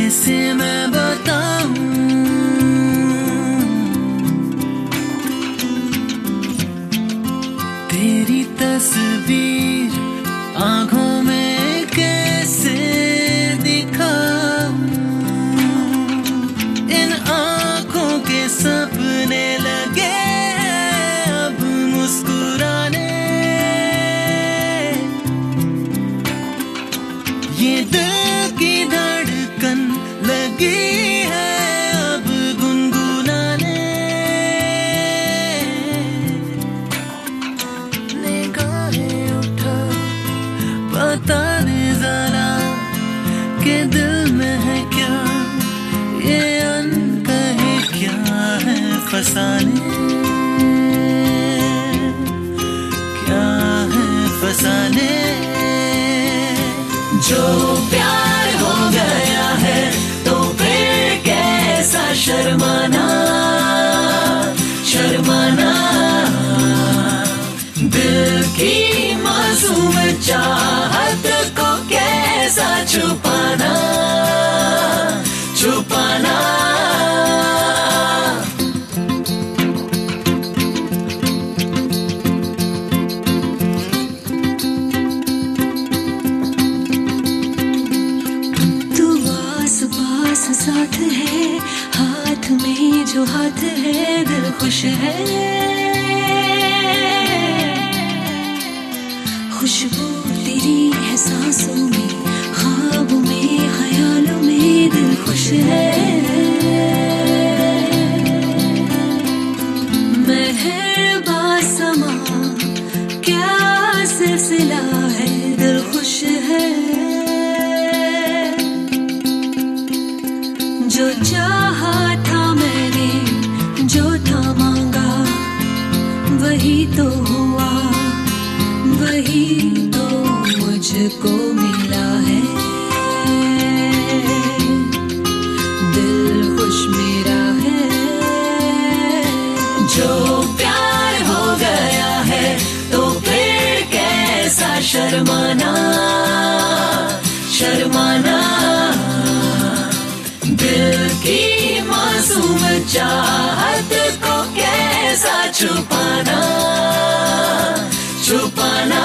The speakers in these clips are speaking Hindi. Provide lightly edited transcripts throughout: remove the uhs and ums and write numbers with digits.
कैसे मैं बताऊं, तेरी तस्वीर आंखों में कैसे दिखाऊं, इन आंखों के सपने लगे अब मुस्कुराने, ये दिल की धड़कन लगी है अब गुनगुनाने, निगाहें उठा बता दे जरा कि दिल में है क्या, ये अनकहे क्या है फसाने, क्या है फसाने। जो प्यार हो गया है तो फिर कैसा शर्माना, शर्माना, दिल की मासूम चाहत को कैसा छुपाना, छुपाना। साथ है हाथ में जो हाथ है, दिल खुश है, खुशबू तेरी है सांसों में, ख्वाबों में ख्यालों में, दिल खुश है, मेहरबा समा क्या सिलसिला है, दिल खुश है, जो चाहा था मैंने, जो था मांगा वही तो हुआ, वही तो मुझको मिला है, दिल खुश मेरा है। जो प्यार हो गया है तो फिर कैसा शर्माना, शर्माना, दिल की मासूम चाहत को कैसा छुपाना, छुपाना।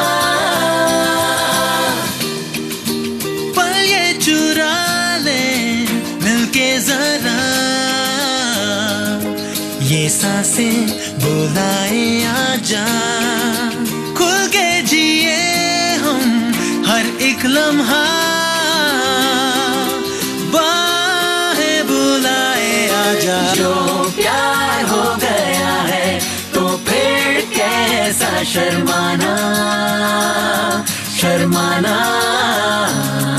पल ये चुरा ले मिलके जरा, ये सांसें बुलाए आजा, खुल के जिए हम हर एक लम्हा, जो प्यार हो गया है तो फिर कैसा शर्माना, शर्माना।